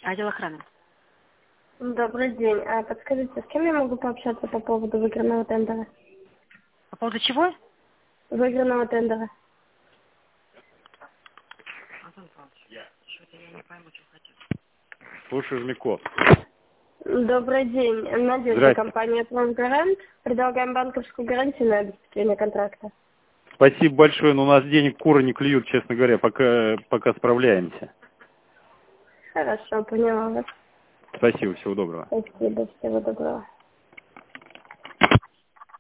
Отдел охраны. Добрый день. А подскажите, с кем я могу пообщаться по поводу выигранного тендера? По поводу чего? Выигранного тендера. Антон Павлович, что-то я не пойму, что хотите. Слушай, Жмяков. Добрый день. Надежда, Здрасте. компания «Транс-Гарант». Предлагаем банковскую гарантию на обеспечение контракта. Спасибо большое, но у нас денег куры не клюют, честно говоря, пока справляемся. Хорошо, поняла вас. Спасибо, всего доброго. Спасибо, всего доброго.